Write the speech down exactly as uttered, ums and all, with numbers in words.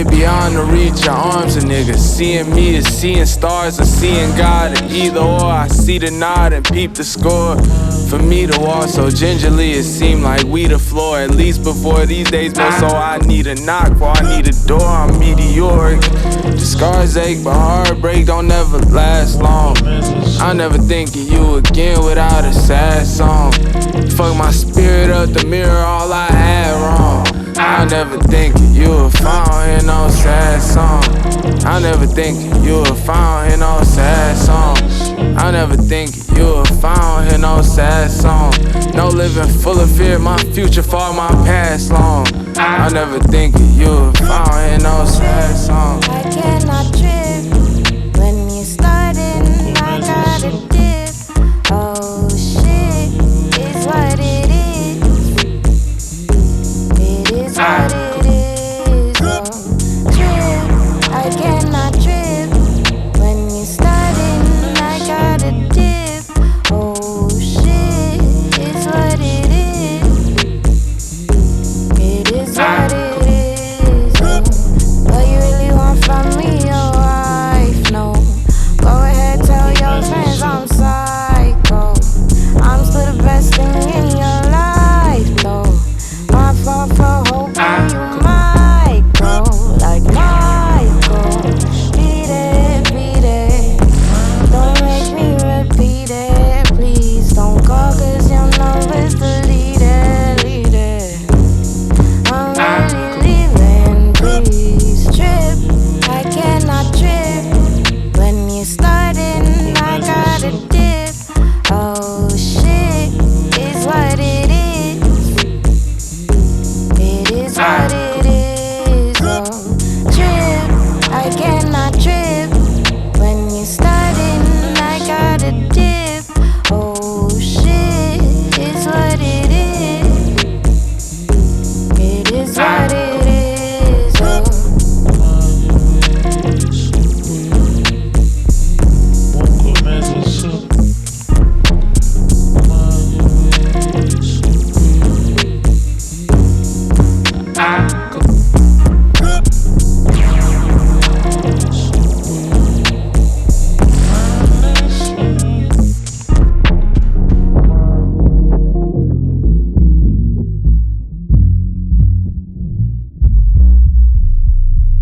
beyond the reach of arms of niggas. Seeing me is seeing stars or seeing God. And either or, I see the nod and peep the score. For me to walk so gingerly, it seemed like we the floor. At least before these days, but so I need a knock, for I need a door. I'm meteoric. The scars ache, but heartbreak don't ever last long. I'll never think of you again without a sad song. Fuck my spirit up the mirror, all I had wrong. I'll never think of you if I don't hear no sad song. I'll never think of you if I don't hear no sad song. I'll never think of you if I don't hear no sad song. No living full of fear, my future far, my past long. I'll never think of you if I don't hear no